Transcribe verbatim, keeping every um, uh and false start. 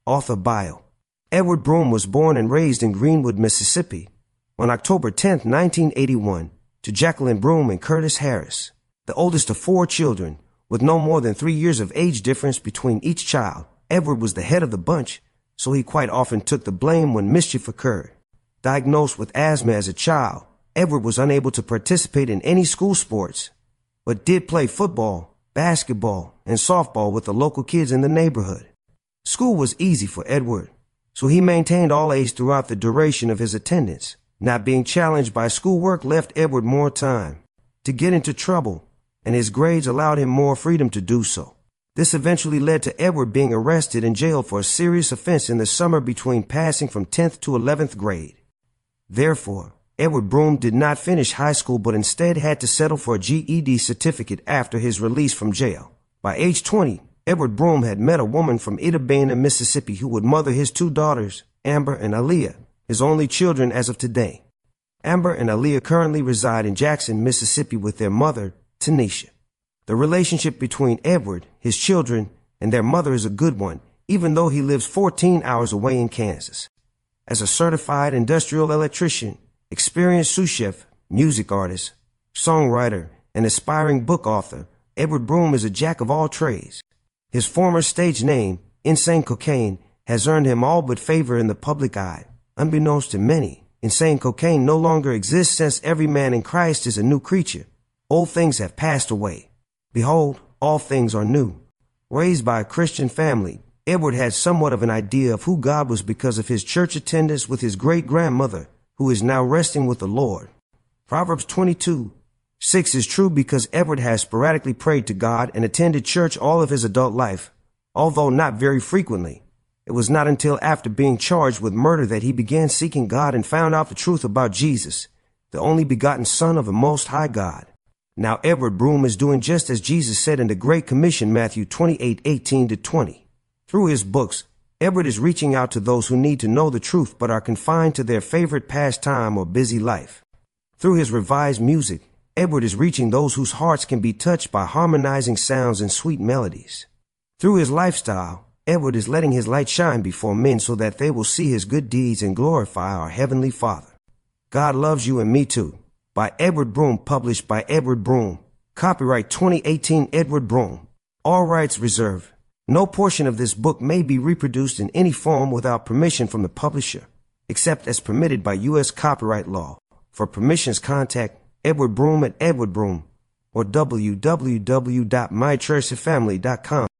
Author bio. Edward Broome was born and raised in Greenwood, Mississippi, on October tenth, nineteen eighty-one, to Jacqueline Broome and Curtis Harris, the oldest of four children, with no more than three years of age difference between each child. Edward was the head of the bunch, so he quite often took the blame when mischief occurred. Diagnosed with asthma as a child, Edward was unable to participate in any school sports, but did play football, basketball, and softball with the local kids in the neighborhood. School was easy for Edward, so he maintained all A's throughout the duration of his attendance. Not being challenged by schoolwork left Edward more time to get into trouble, and his grades allowed him more freedom to do so. This eventually led to Edward being arrested and jailed for a serious offense in the summer between passing from tenth to eleventh grade. Therefore, Edward Broome did not finish high school but instead had to settle for a G E D certificate after his release from jail. By age twenty, Edward Broome had met a woman from Itta, Mississippi who would mother his two daughters, Amber and Aaliyah, his only children as of today. Amber and Aaliyah currently reside in Jackson, Mississippi with their mother, Tanisha. The relationship between Edward, his children, and their mother is a good one, even though he lives fourteen hours away in Kansas. As a certified industrial electrician, experienced sous chef, music artist, songwriter, and aspiring book author, Edward Broome is a jack of all trades. His former stage name, Insane Cocaine, has earned him all but favor in the public eye. Unbeknownst to many, Insane Cocaine no longer exists since every man in Christ is a new creature. Old things have passed away. Behold, all things are new. Raised by a Christian family, Edward had somewhat of an idea of who God was because of his church attendance with his great-grandmother, who is now resting with the Lord. Proverbs twenty-two six is true because Edward has sporadically prayed to God and attended church all of his adult life, although not very frequently. It was not until after being charged with murder that he began seeking God and found out the truth about Jesus, the only begotten Son of the Most High God. Now Edward Broome is doing just as Jesus said in the Great Commission, Matthew twenty-eight eighteen to twenty. Through his books, Edward is reaching out to those who need to know the truth but are confined to their favorite pastime or busy life. Through his revised music, Edward is reaching those whose hearts can be touched by harmonizing sounds and sweet melodies. Through his lifestyle, Edward is letting his light shine before men so that they will see his good deeds and glorify our Heavenly Father. God Loves You and Me Too, by Edward Broome, published by Edward Broome. Copyright twenty eighteen Edward Broome. All rights reserved. No portion of this book may be reproduced in any form without permission from the publisher, except as permitted by U S copyright law. For permissions, contact Edward Broome at Edward Broome or w w w dot my church family dot com.